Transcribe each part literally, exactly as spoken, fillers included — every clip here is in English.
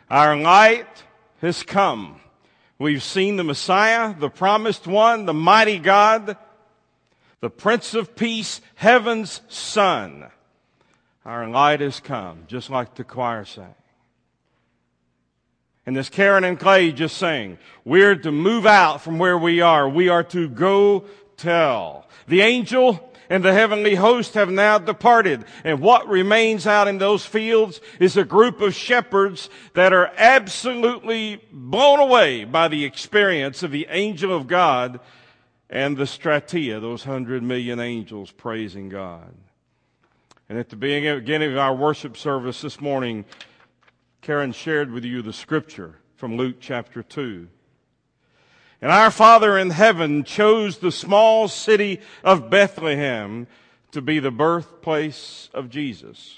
Our light has come. We've seen the Messiah, the promised one, the mighty God, the Prince of Peace, heaven's Son. Our light has come, just like the choir sang. And as Karen and Clay just sang, we're to move out from where we are. We are to go tell. The angel and the heavenly host have now departed. And what remains out in those fields is a group of shepherds that are absolutely blown away by the experience of the angel of God and the stratia, those hundred million angels praising God. And at the beginning of our worship service this morning, Karen shared with you the scripture from Luke chapter two. And our Father in heaven chose the small city of Bethlehem to be the birthplace of Jesus.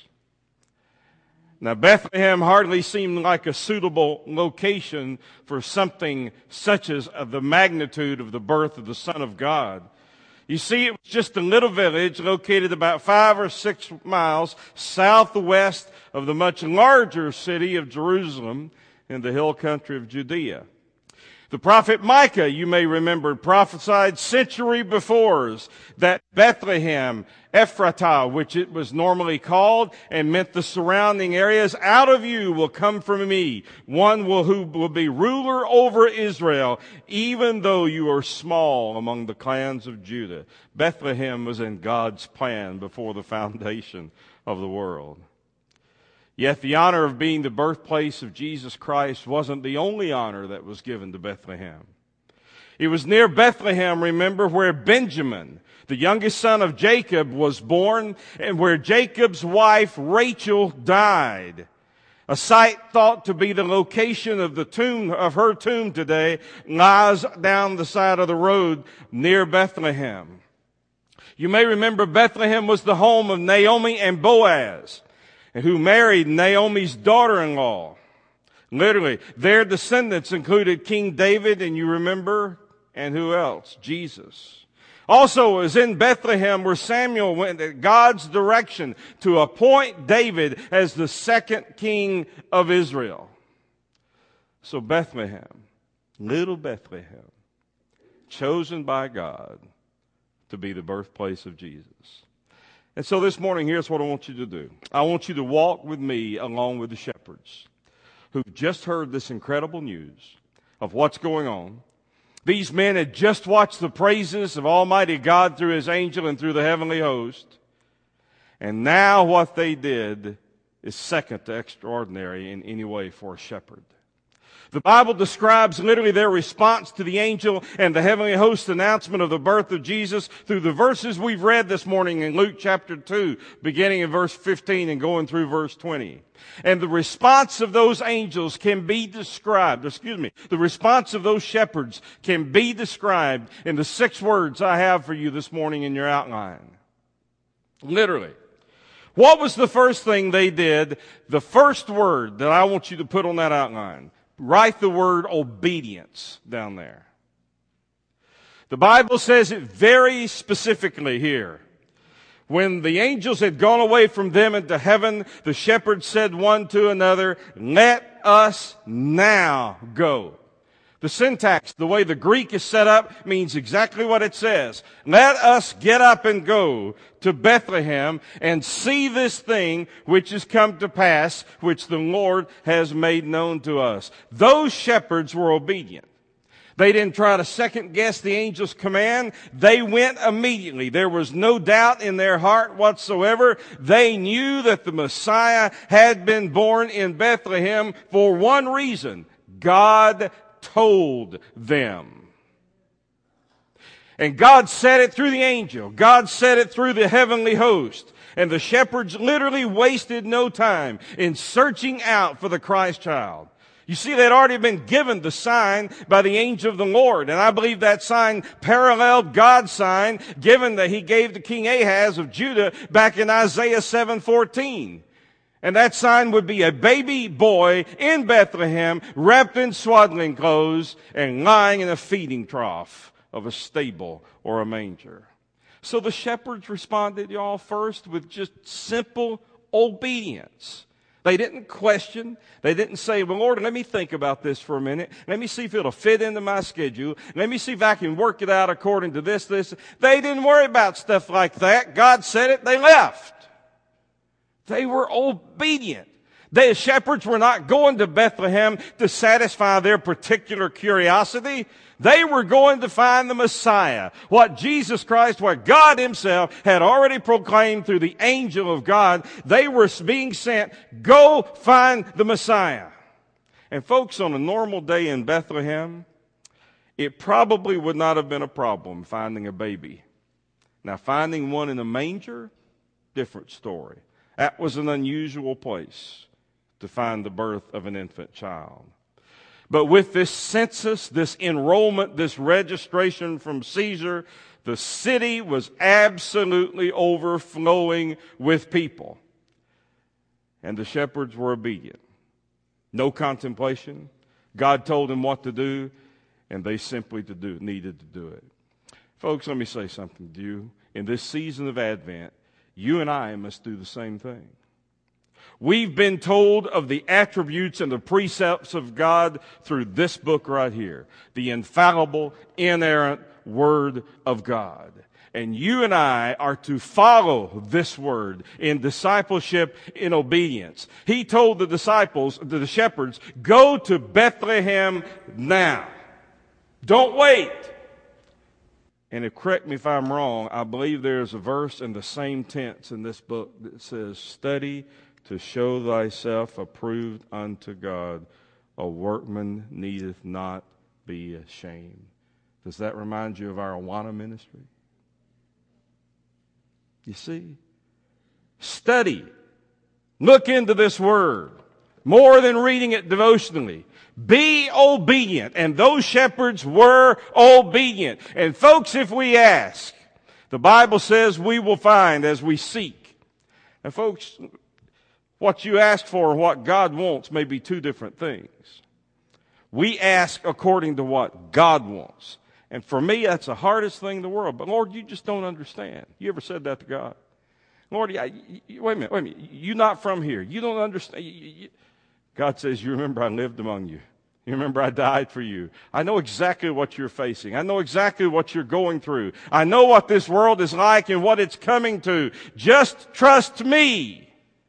Now, Bethlehem hardly seemed like a suitable location for something such as the magnitude of the birth of the Son of God. You see, it was just a little village located about five or six miles southwest of the much larger city of Jerusalem in the hill country of Judea. The prophet Micah, you may remember, prophesied century before that Bethlehem, Ephratah, which it was normally called, and meant the surrounding areas, out of you will come from me one will, who will be ruler over Israel, even though you are small among the clans of Judah. Bethlehem was in God's plan before the foundation of the world. Yet the honor of being the birthplace of Jesus Christ wasn't the only honor that was given to Bethlehem. It was near Bethlehem, remember, where Benjamin, the youngest son of Jacob, was born, and where Jacob's wife Rachel died. A site thought to be the location of the tomb of her tomb today lies down the side of the road near Bethlehem. You may remember Bethlehem was the home of Naomi and Boaz, who married Naomi's daughter-in-law. Literally, their descendants included King David, and you remember, and who else? Jesus. Also, it was in Bethlehem where Samuel went at God's direction to appoint David as the second king of Israel. So Bethlehem, little Bethlehem, chosen by God to be the birthplace of Jesus. And so this morning, here's what I want you to do. I want you to walk with me along with the shepherds who've just heard this incredible news of what's going on. These men had just watched the praises of Almighty God through His angel and through the heavenly host. And now what they did is second to extraordinary in any way for a shepherd. The Bible describes literally their response to the angel and the heavenly host announcement of the birth of Jesus through the verses we've read this morning in Luke chapter two, beginning in verse fifteen and going through verse twenty. And the response of those angels can be described, excuse me, the response of those shepherds can be described in the six words I have for you this morning in your outline. Literally. What was the first thing they did? The first word that I want you to put on that outline. Write the word obedience down there. The Bible says it very specifically here. When the angels had gone away from them into heaven, the shepherds said one to another, "Let us now go." The syntax, the way the Greek is set up, means exactly what it says. Let us get up and go to Bethlehem and see this thing which has come to pass, which the Lord has made known to us. Those shepherds were obedient. They didn't try to second guess the angel's command. They went immediately. There was no doubt in their heart whatsoever. They knew that the Messiah had been born in Bethlehem for one reason. God told them. And God said it through the angel. God said it through the heavenly host. And the shepherds literally wasted no time in searching out for the Christ child. You see, they'd already been given the sign by the angel of the Lord. And I believe that sign paralleled God's sign given that He gave to King Ahaz of Judah back in Isaiah seven fourteen. And that sign would be a baby boy in Bethlehem wrapped in swaddling clothes and lying in a feeding trough of a stable or a manger. So the shepherds responded, y'all, first with just simple obedience. They didn't question. They didn't say, well, Lord, let me think about this for a minute. Let me see if it'll fit into my schedule. Let me see if I can work it out according to this, this. They didn't worry about stuff like that. God said it. They left. They were obedient. The shepherds were not going to Bethlehem to satisfy their particular curiosity. They were going to find the Messiah. What Jesus Christ, what God Himself had already proclaimed through the angel of God. They were being sent, go find the Messiah. And folks, on a normal day in Bethlehem, it probably would not have been a problem finding a baby. Now, finding one in a manger, different story. That was an unusual place to find the birth of an infant child. But with this census, this enrollment, this registration from Caesar, the city was absolutely overflowing with people. And the shepherds were obedient. No contemplation. God told them what to do, and they simply to do, needed to do it. Folks, let me say something to you. In this season of Advent, you and I must do the same thing. We've been told of the attributes and the precepts of God through this book right here, the infallible, inerrant Word of God. And you and I are to follow this Word in discipleship, in obedience. He told the disciples, the shepherds, go to Bethlehem now. Don't wait. And if, correct me if I'm wrong, I believe there's a verse in the same tense in this book that says, study to show thyself approved unto God, a workman needeth not be ashamed. Does that remind you of our Awana ministry? You see? Study. Look into this Word. More than reading it devotionally. Be obedient. And those shepherds were obedient. And folks, if we ask, the Bible says we will find as we seek. And folks, what you ask for and what God wants may be two different things. We ask according to what God wants. And for me, that's the hardest thing in the world. But Lord, you just don't understand. You ever said that to God? Lord, yeah, you, wait a minute, wait a minute. You're not from here. You don't understand. You, you. God says, you remember I lived among you. You remember I died for you. I know exactly what you're facing. I know exactly what you're going through. I know what this world is like and what it's coming to. Just trust me.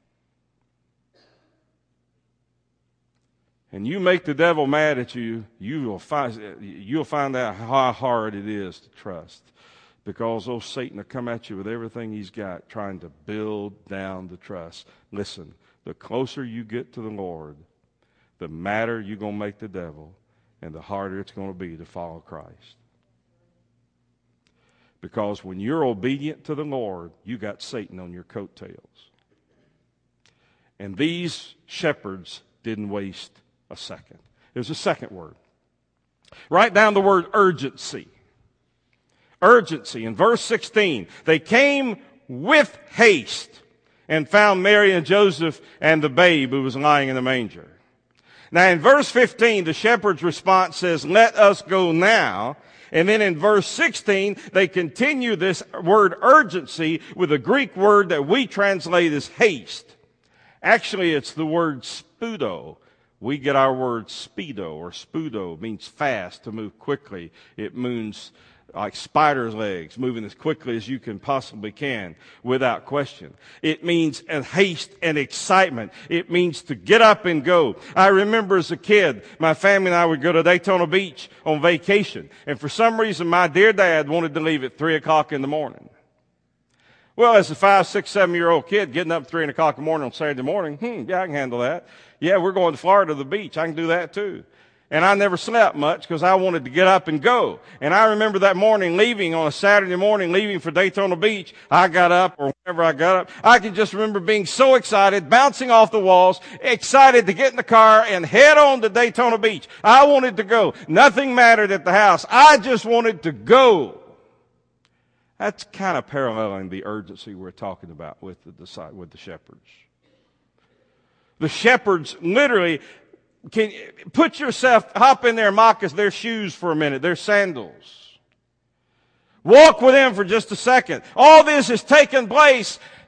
And you make the devil mad at you, you will find, you'll find out how hard it is to trust. Because old Satan will come at you with everything he's got, trying to build down the trust. Listen, the closer you get to the Lord, the madder you're going to make the devil, and the harder it's going to be to follow Christ. Because when you're obedient to the Lord, you got Satan on your coattails. And these shepherds didn't waste a second. There's a second word. Write down the word urgency. Urgency. In verse sixteen, they came with haste and found Mary and Joseph and the babe who was lying in the manger. Now in verse fifteen, the shepherd's response says, let us go now. And then in verse sixteen, they continue this word urgency with a Greek word that we translate as haste. Actually, it's the word spudo. We get our word speedo or spudo. It means fast, to move quickly. It means like spider's legs, moving as quickly as you can possibly can, without question. It means a haste and excitement. It means to get up and go. I remember as a kid, my family and I would go to Daytona Beach on vacation. And for some reason, my dear dad wanted to leave at three o'clock in the morning. Well, as a five, six, seven-year-old kid getting up at three o'clock in the morning on Saturday morning, hmm, yeah, I can handle that. Yeah, we're going to Florida to the beach. I can do that too. And I never slept much because I wanted to get up and go. And I remember that morning leaving on a Saturday morning, leaving for Daytona Beach. I got up, or whenever I got up, I can just remember being so excited, bouncing off the walls, excited to get in the car and head on to Daytona Beach. I wanted to go. Nothing mattered at the house. I just wanted to go. That's kind of paralleling the urgency we're talking about with the, with the shepherds. The shepherds literally, can put yourself, hop in their moccasins, their shoes for a minute, their sandals. Walk with them for just a second. All this is taking place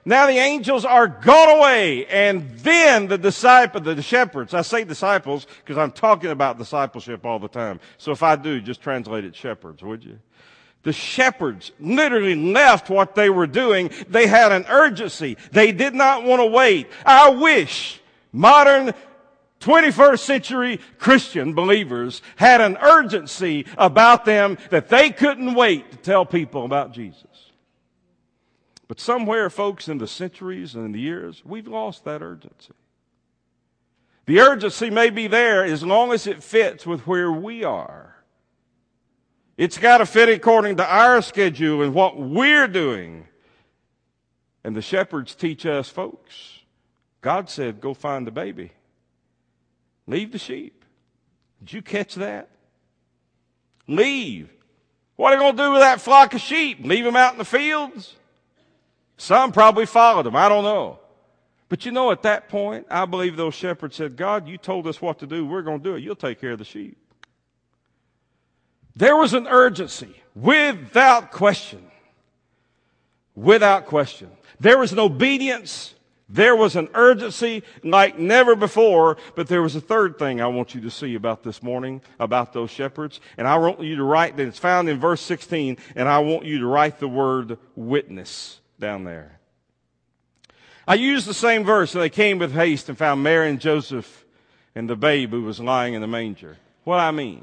Now the angels are gone away, and then the disciple, the shepherds, I say disciples because I'm talking about discipleship all the time. So if I do, just translate it shepherds, would you? The shepherds literally left what they were doing. They had an urgency. They did not want to wait. I wish modern twenty-first century Christian believers had an urgency about them that they couldn't wait to tell people about Jesus. But somewhere, folks, in the centuries and in the years, we've lost that urgency. The urgency may be there as long as it fits with where we are. It's got to fit according to our schedule and what we're doing. And the shepherds teach us, folks, God said, go find the baby. Leave the sheep. Did you catch that? Leave. What are they going to do with that flock of sheep? Leave them out in the fields? Some probably followed them. I don't know. But you know, at that point, I believe those shepherds said, God, you told us what to do. We're going to do it. You'll take care of the sheep. There was an urgency, without question. Without question. There was an obedience. There was an urgency like never before. But there was a third thing I want you to see about this morning, about those shepherds. And I want you to write that it's found in verse sixteen. And I want you to write the word witness down there. I used the same verse. And they came with haste and found Mary and Joseph and the babe who was lying in the manger. What I mean,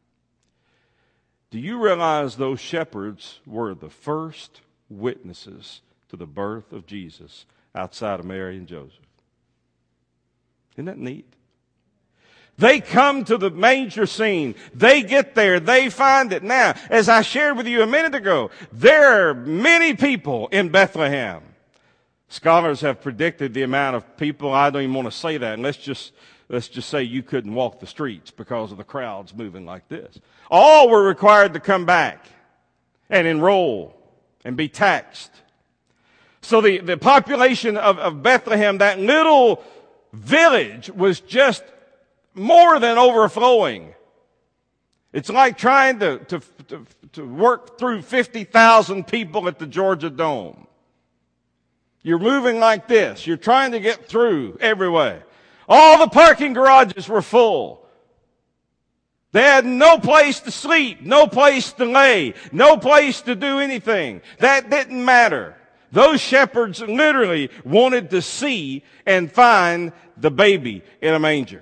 do you realize those shepherds were the first witnesses to the birth of Jesus outside of Mary and Joseph? Isn't that neat? They come to the manger scene. They get there. They find it. Now, as I shared with you a minute ago, there are many people in Bethlehem. Scholars have predicted the amount of people. I don't even want to say that. And let's just, let's just say you couldn't walk the streets because of the crowds moving like this. All were required to come back and enroll and be taxed. So the, the population of, of Bethlehem, that little village, was just more than overflowing. It's like trying to, to, to, to work through fifty thousand people at the Georgia Dome. You're moving like this. You're trying to get through every way. All the parking garages were full. They had no place to sleep, no place to lay, no place to do anything. That didn't matter. Those shepherds literally wanted to see and find the baby in a manger.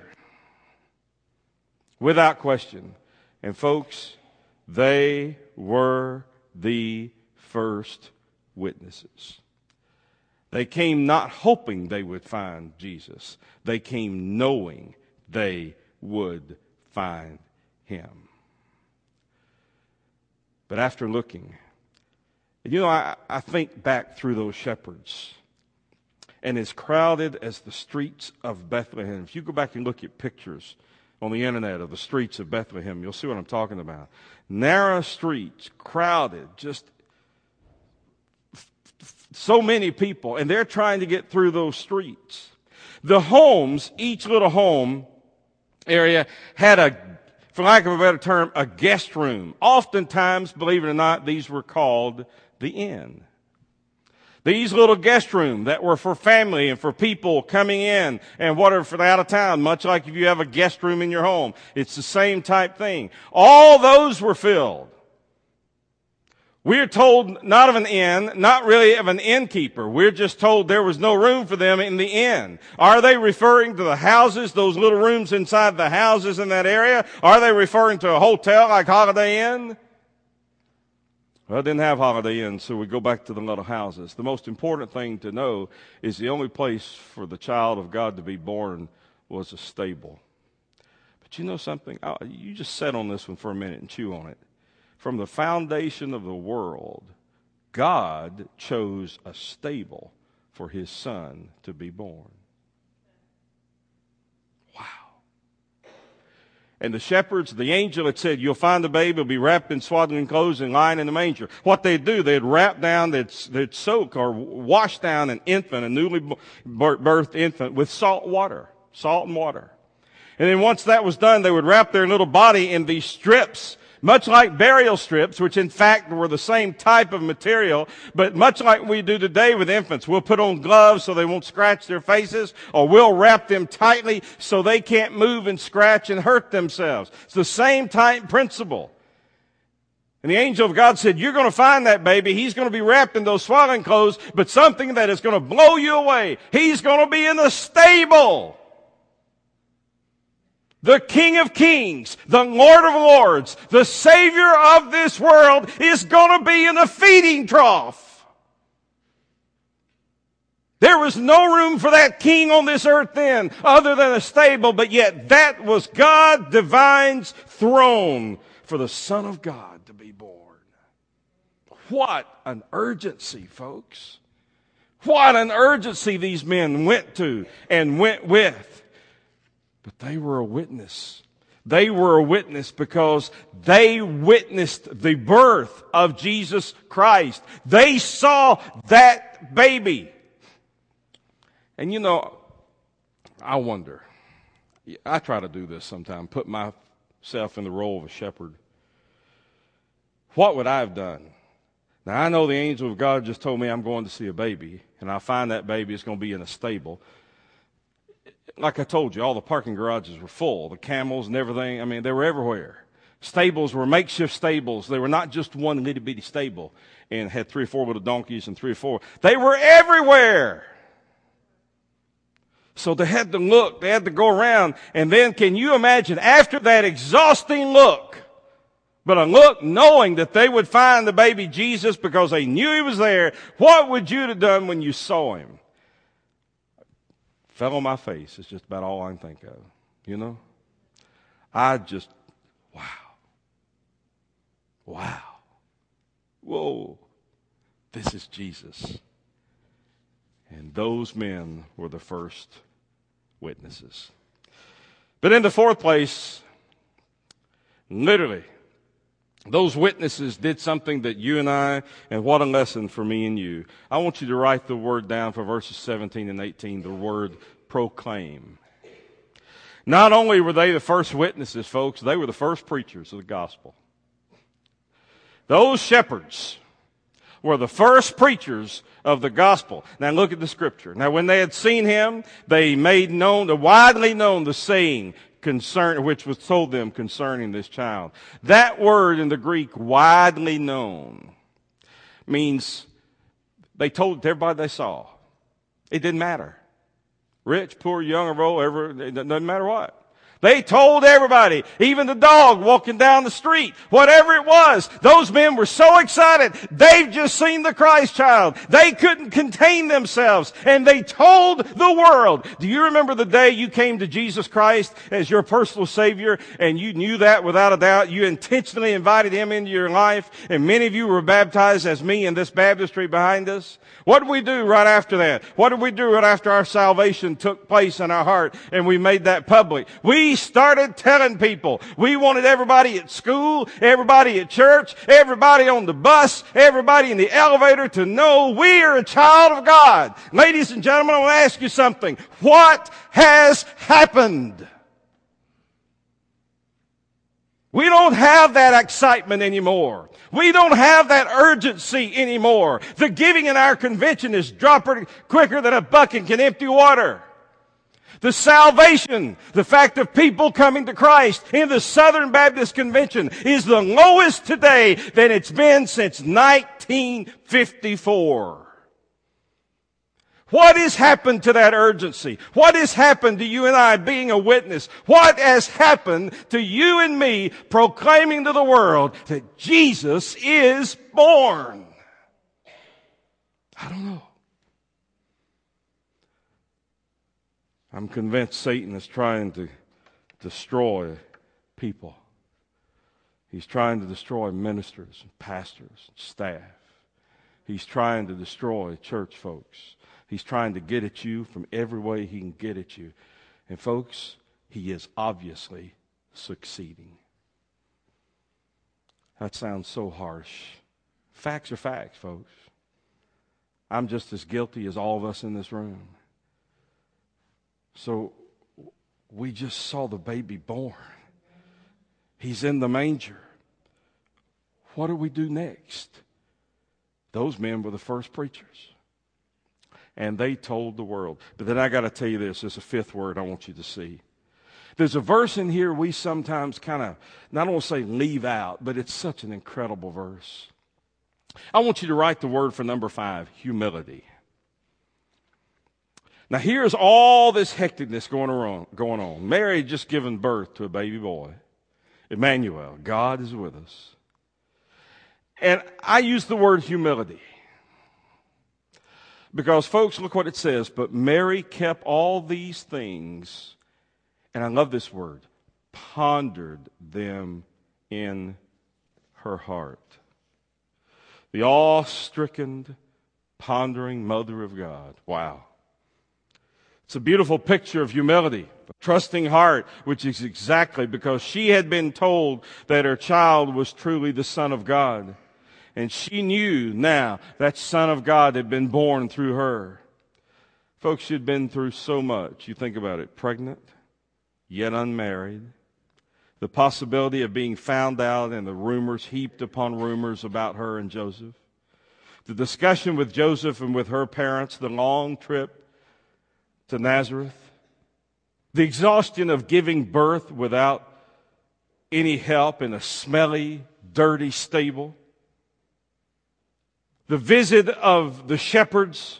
Without question. And folks, they were the first witnesses. They came not hoping they would find Jesus. They came knowing they would find him. But after looking, you know, I, I think back through those shepherds, and as crowded as the streets of Bethlehem, if you go back and look at pictures on the internet of the streets of Bethlehem, you'll see what I'm talking about. Narrow streets, crowded, just f- f- so many people, and they're trying to get through those streets. The homes, each little home area had a, for lack of a better term, a guest room. Oftentimes, believe it or not, these were called the inn. These little guest rooms that were for family and for people coming in and whatever for out of town, much like if you have a guest room in your home. It's the same type thing. All those were filled. We're told not of an inn, not really of an innkeeper. We're just told there was no room for them in the inn. Are they referring to the houses, those little rooms inside the houses in that area? Are they referring to a hotel like Holiday Inn? Well, I didn't have Holiday Inn, so we go back to the little houses. The most important thing to know is the only place for the child of God to be born was a stable. But you know something? I'll, you just sit on this one for a minute and chew on it. From the foundation of the world, God chose a stable for his son to be born. Wow. And the shepherds, the angel had said, you'll find the baby, will be wrapped in swaddling clothes and lying in the manger. What they'd do, they'd wrap down, they'd, they'd soak or wash down an infant, a newly birthed infant, with salt water, salt and water. And then once that was done, they would wrap their little body in these strips Much like burial strips, which in fact were the same type of material, but much like we do today with infants, we'll put on gloves so they won't scratch their faces, or we'll wrap them tightly so they can't move and scratch and hurt themselves. It's the same type principle. And the angel of God said, you're going to find that baby. He's going to be wrapped in those swaddling clothes, but something that is going to blow you away. He's going to be in the stable. The King of Kings, the Lord of Lords, the Savior of this world is going to be in the feeding trough. There was no room for that king on this earth then other than a stable, but yet that was God Divine's throne for the Son of God to be born. What an urgency, folks. What an urgency these men went to and went with. But they were a witness. They were a witness because they witnessed the birth of Jesus Christ. They saw that baby. And you know, I wonder, I try to do this sometimes, put myself in the role of a shepherd. What would I have done? Now, I know the angel of God just told me I'm going to see a baby, and I find that baby is going to be in a stable. Like I told you, all the parking garages were full, the camels and everything. I mean, they were everywhere. Stables were makeshift stables. They were not just one little bitty stable and had three or four little donkeys and three or four. They were everywhere. So they had to look. They had to go around. And then can you imagine, after that exhausting look, but a look knowing that they would find the baby Jesus because they knew he was there, what would you have done when you saw him? Fell on my face is just about all I can think of, you know? I just, wow. Wow. Whoa. This is Jesus. And those men were the first witnesses. But in the fourth place, literally, those witnesses did something that you and I, and what a lesson for me and you. I want you to write the word down for verses seventeen and eighteen, the word proclaim. Not only were they the first witnesses, folks, they were the first preachers of the gospel. Those shepherds were the first preachers of the gospel. Now look at the scripture. Now when they had seen him, they made known, widely known the saying, concern, which was told them concerning this child. That word in the Greek, widely known, means they told it to everybody they saw. It didn't matter. Rich, poor, young, or old, ever, it doesn't matter what. They told everybody, even the dog walking down the street, whatever it was. Those men were so excited. They've just seen the Christ child. They couldn't contain themselves, and they told the world. Do you remember the day you came to Jesus Christ as your personal Savior, and you knew that without a doubt? You intentionally invited Him into your life, and many of you were baptized as me in this baptistry behind us. What did we do right after that? What did we do right after our salvation took place in our heart and we made that public? We started telling people. We wanted everybody at school, everybody at church, everybody on the bus, everybody in the elevator to know we are a child of God. Ladies and gentlemen, I want to ask you something. What has happened? We don't have that excitement anymore. We don't have that urgency anymore. The giving in our convention is dropping quicker than a bucket can empty water. The salvation, the fact of people coming to Christ in the Southern Baptist Convention is the lowest today than it's been since nineteen fifty-four. What has happened to that urgency? What has happened to you and I being a witness? What has happened to you and me proclaiming to the world that Jesus is born? I don't know. I'm convinced Satan is trying to destroy people. He's trying to destroy ministers and pastors and staff. He's trying to destroy church folks. He's trying to get at you from every way he can get at you. And folks, he is obviously succeeding. That sounds so harsh. Facts are facts, folks. I'm just as guilty as all of us in this room. So we just saw the baby born. He's in the manger. what do we do next? Those men were the first preachers. And they told the world. But then I got to tell you this. There's a fifth word I want you to see. There's a verse in here we sometimes kind of, not want to say leave out, but it's such an incredible verse. I want you to write the word for number five, humility. Now here's all this hecticness going on. Going on. Mary had just given birth to a baby boy. Emmanuel, God is with us. And I use the word humility. Because, folks, look what it says. But Mary kept all these things, and I love this word, pondered them in her heart. The awe-stricken, pondering mother of God. Wow. It's a beautiful picture of humility, a trusting heart, which is exactly because she had been told that her child was truly the Son of God. And she knew now that Son of God had been born through her. Folks, she had been through so much. You think about it, pregnant, yet unmarried. The possibility of being found out and the rumors heaped upon rumors about her and Joseph. The discussion with Joseph and with her parents, the long trip to Nazareth. The exhaustion of giving birth without any help in a smelly, dirty stable. The visit of the shepherds,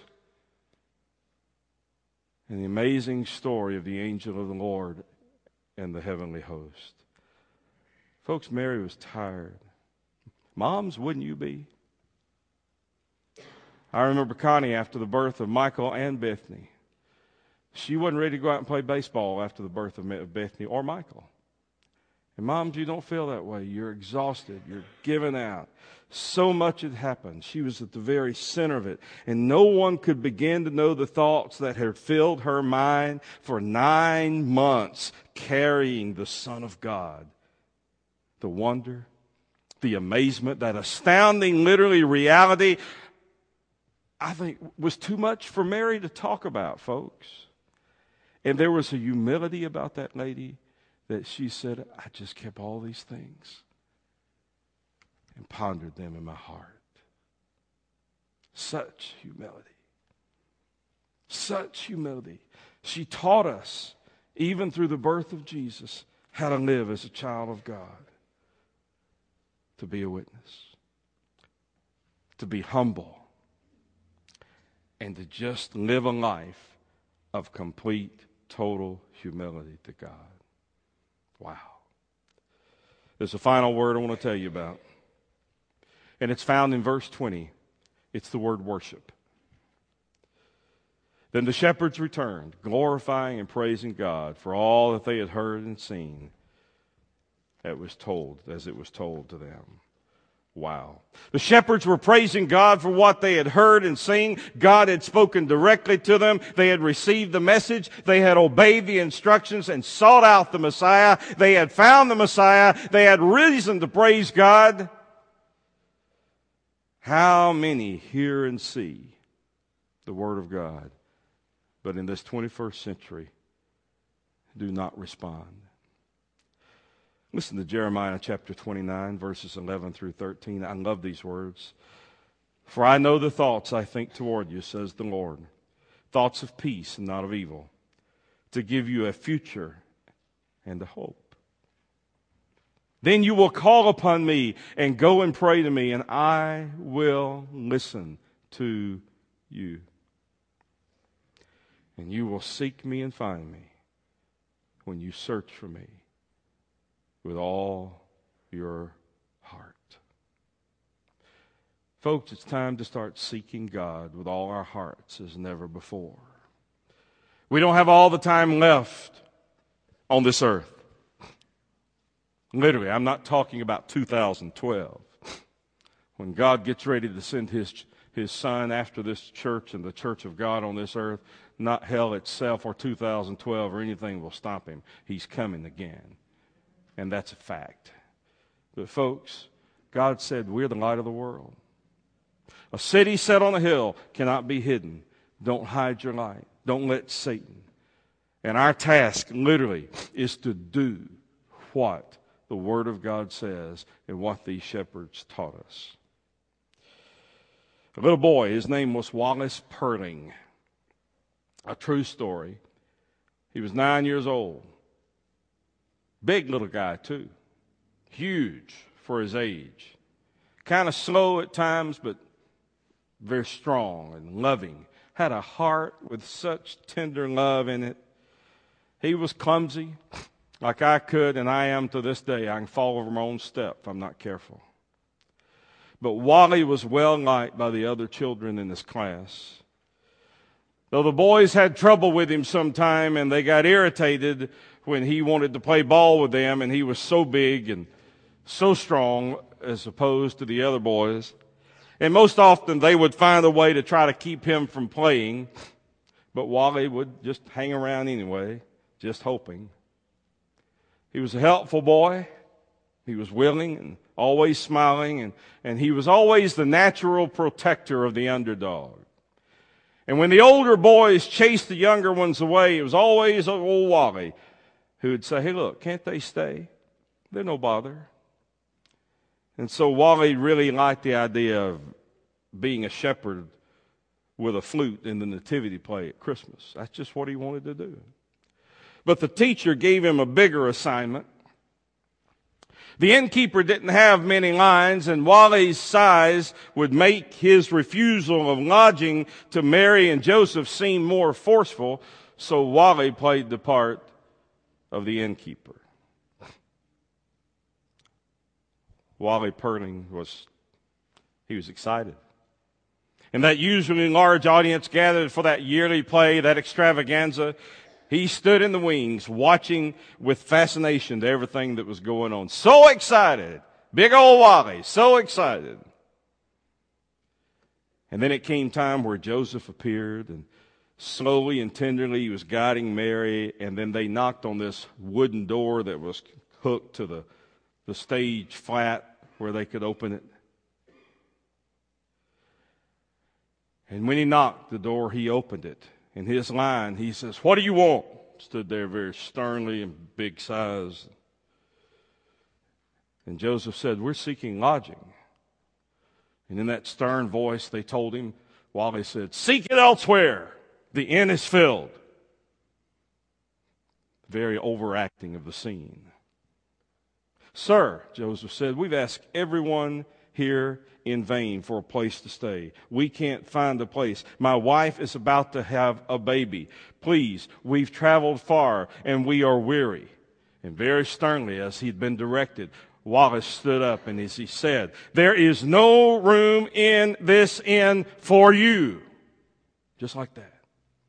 and the amazing story of the angel of the Lord and the heavenly host. Folks, Mary was tired. Moms, wouldn't you be? I remember Connie after the birth of Michael and Bethany. She wasn't ready to go out and play baseball after the birth of Bethany or Michael. And moms, you don't feel that way. You're exhausted. You're given out. So much had happened. She was at the very center of it. And no one could begin to know the thoughts that had filled her mind for nine months carrying the Son of God. The wonder, the amazement, that astounding, literally reality, I think was too much for Mary to talk about, folks. And there was a humility about that lady that she said, I just kept all these things and pondered them in my heart. Such humility. Such humility. She taught us, even through the birth of Jesus, how to live as a child of God. To be a witness. To be humble. And to just live a life of complete, total humility to God. Wow. There's a final word I want to tell you about. And it's found in verse twenty. It's the word worship. Then the shepherds returned, glorifying and praising God for all that they had heard and seen. That was told, as it was told to them. Wow. The shepherds were praising God for what they had heard and seen. God had spoken directly to them. They had received the message. They had obeyed the instructions and sought out the Messiah. They had found the Messiah. They had reason to praise God. How many hear and see the Word of God, but in this twenty-first century do not respond? Listen to Jeremiah chapter twenty-nine, verses eleven through thirteen. I love these words. For I know the thoughts I think toward you, says the Lord. Thoughts of peace and not of evil, to give you a future and a hope. Then you will call upon me and go and pray to me, and I will listen to you. And you will seek me and find me when you search for me with all your heart. Folks, it's time to start seeking God with all our hearts as never before. We don't have all the time left on this earth. Literally, I'm not talking about two thousand twelve. When God gets ready to send his, his Son after this church and the church of God on this earth, not hell itself or two thousand twelve or anything will stop him. He's coming again. And that's a fact. But folks, God said we're the light of the world. A city set on a hill cannot be hidden. Don't hide your light. Don't let Satan. And our task, literally, is to do what the Word of God says and what these shepherds taught us. A little boy, his name was Wallace Perling. A true story. He was nine years old. Big little guy, too. Huge for his age. Kind of slow at times, but very strong and loving. Had a heart with such tender love in it. He was clumsy, like I could, and I am to this day. I can fall over my own step if I'm not careful. But Wally was well liked by the other children in his class. Though the boys had trouble with him sometime, and they got irritated when he wanted to play ball with them, and he was so big and so strong as opposed to the other boys. And most often they would find a way to try to keep him from playing, but Wally would just hang around anyway, just hoping. He was a helpful boy. He was willing and always smiling, and, and he was always the natural protector of the underdog. And when the older boys chased the younger ones away, it was always old Wally who would say, hey, look, can't they stay? They're no bother. And so Wally really liked the idea of being a shepherd with a flute in the nativity play at Christmas. That's just what he wanted to do. But the teacher gave him a bigger assignment. The innkeeper didn't have many lines, and Wally's size would make his refusal of lodging to Mary and Joseph seem more forceful, so Wally played the part of the innkeeper. Wally Perling was, he was excited. And that usually large audience gathered for that yearly play, that extravaganza, he stood in the wings watching with fascination to everything that was going on. So excited. Big old Wally, so excited. And then it came time where Joseph appeared, and slowly and tenderly he was guiding Mary, and then they knocked on this wooden door that was hooked to the, the stage flat where they could open it. And when he knocked the door, he opened it. In his line, he says, what do you want? Stood there very sternly and big size. And Joseph said, we're seeking lodging. And in that stern voice, they told him, Wally said, seek it elsewhere. The inn is filled. Very overacting of the scene. Sir, Joseph said, we've asked everyone here in vain for a place to stay. We can't find a place. My wife is about to have a baby. Please, we've traveled far and we are weary. And very sternly, as he'd been directed, Wallace stood up, and as he said, there is no room in this inn for you. Just like that.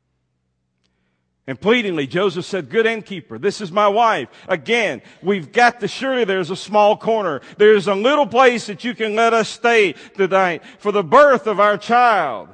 And pleadingly, Joseph said, good innkeeper, this is my wife. Again, we've got to, surely there's a small corner. There's a little place that you can let us stay tonight for the birth of our child.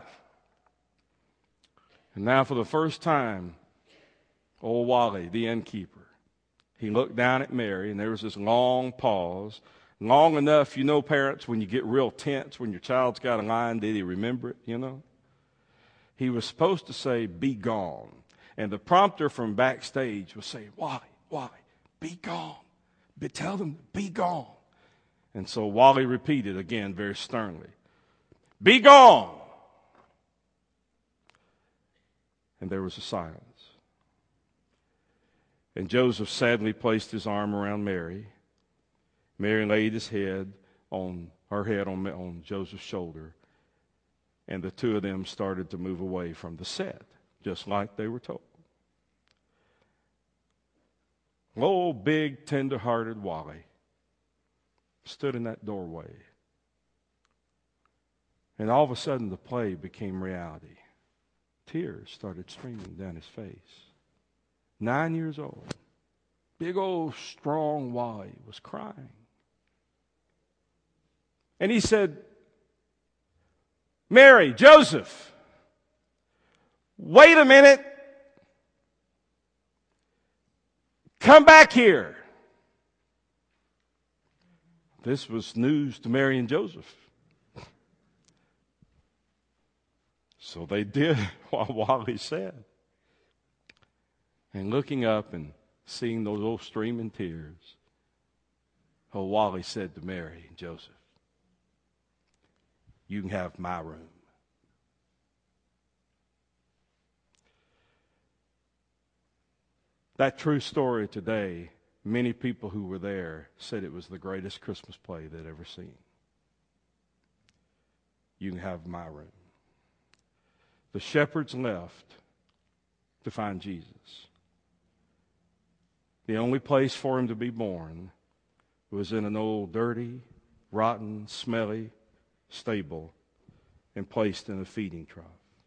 And now for the first time, old Wally, the innkeeper, he looked down at Mary, and there was this long pause. Long enough, you know, parents, when you get real tense, when your child's got a line, did he remember it, you know? He was supposed to say, be gone. And the prompter from backstage was saying, Wally, Wally, be gone. Be, tell them, be gone. And so Wally repeated again very sternly, be gone. And there was a silence. And Joseph sadly placed his arm around Mary. Mary laid his head on her head on, on Joseph's shoulder. And the two of them started to move away from the set, just like they were told. Oh, big, tender-hearted Wally stood in that doorway. And all of a sudden, the play became reality. Tears started streaming down his face. Nine years old, big old strong Wally was crying. And he said, Mary, Joseph, wait a minute. Come back here. This was news to Mary and Joseph. So they did what Wally said. And looking up and seeing those old streaming tears, Oh, Wally said to Mary and Joseph, you can have my room. That true story today, many people who were there said it was the greatest Christmas play they'd ever seen. You can have my room. The shepherds left to find Jesus. The only place for him to be born was in an old, dirty, rotten, smelly stable and placed in a feeding trough.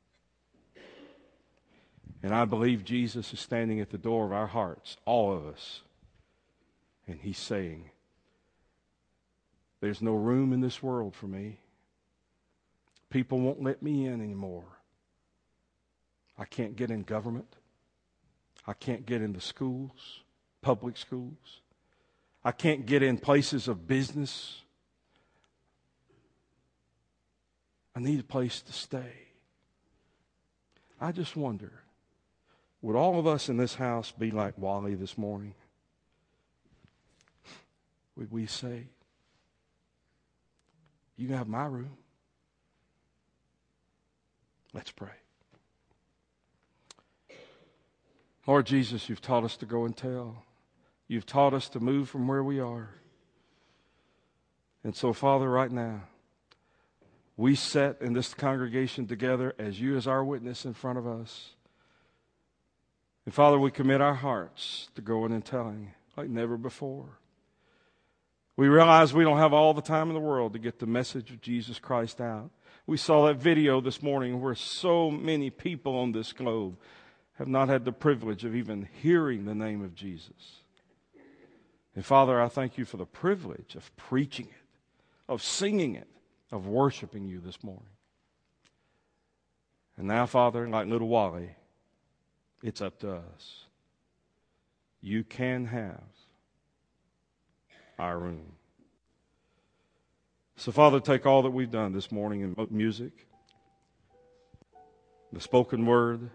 And I believe Jesus is standing at the door of our hearts, all of us, and he's saying, there's no room in this world for me. People won't let me in anymore. I can't get in government. I can't get into schools, public schools. I can't get in places of business. I need a place to stay. I just wonder, would all of us in this house be like Wally this morning? Would we say, you can have my room? Let's pray. Lord Jesus, you've taught us to go and tell. You've taught us to move from where we are. And so, Father, right now, we set in this congregation together as you as our witness in front of us. And Father, we commit our hearts to going and telling like never before. We realize we don't have all the time in the world to get the message of Jesus Christ out. We saw that video this morning where so many people on this globe have not had the privilege of even hearing the name of Jesus. And Father, I thank you for the privilege of preaching it, of singing it, of worshiping you this morning. And now, Father, like little Wally, it's up to us. You can have our room. So, Father, take all that we've done this morning in music, the spoken word,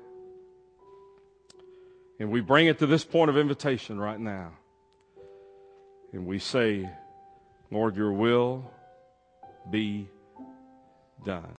and we bring it to this point of invitation right now. And we say, Lord, your will be done.